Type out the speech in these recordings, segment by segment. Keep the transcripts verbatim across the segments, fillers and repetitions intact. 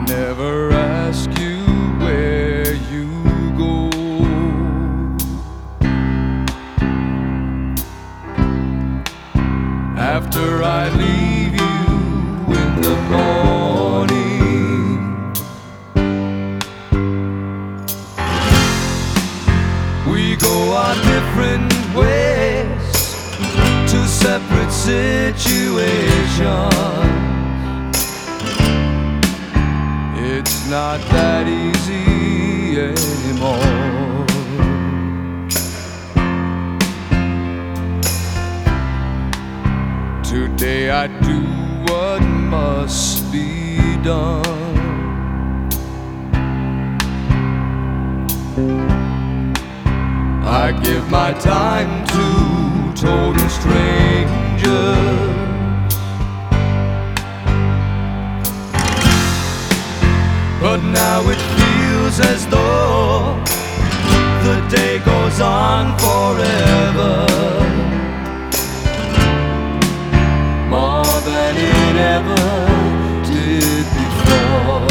never ask you where you go. After I leave you in the morning, we go our different ways to separate situations. It's not that easy anymore. Today I do what must be done. I give my time to total strangers. But now it feels as though the day goes on forever, more than it ever did before.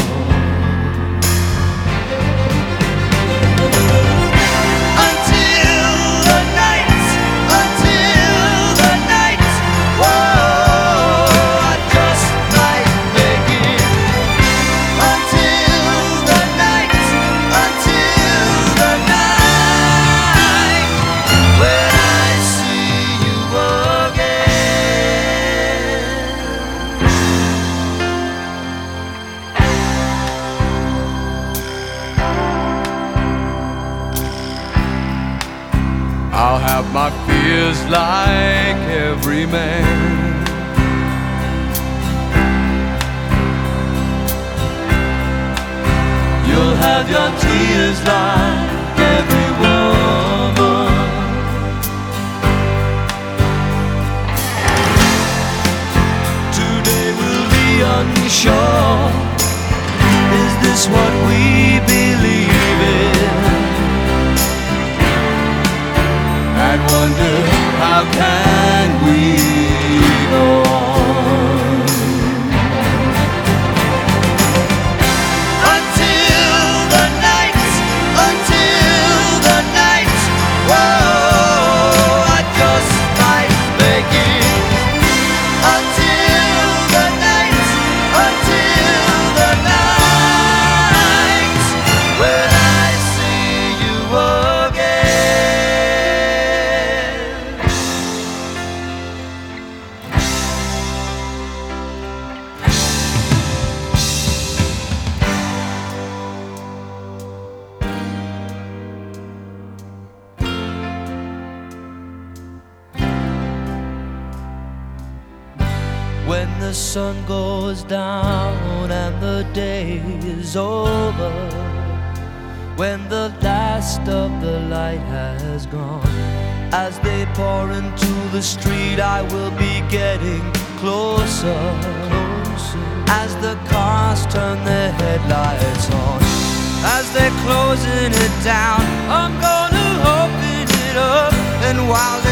I'll have my fears like every man. You'll have your tears like every woman. Today we'll be unsure. Is this what we believe in? And wonder, how can we go on? Until the night, until the night, whoa, I just might make it. Until the night, until the night, when I see you again. When the sun goes down and the day is over, when the last of the light has gone, as they pour into the street, I will be getting closer, closer. As the cars turn their headlights on, as they're closing it down, I'm gonna open it up, and while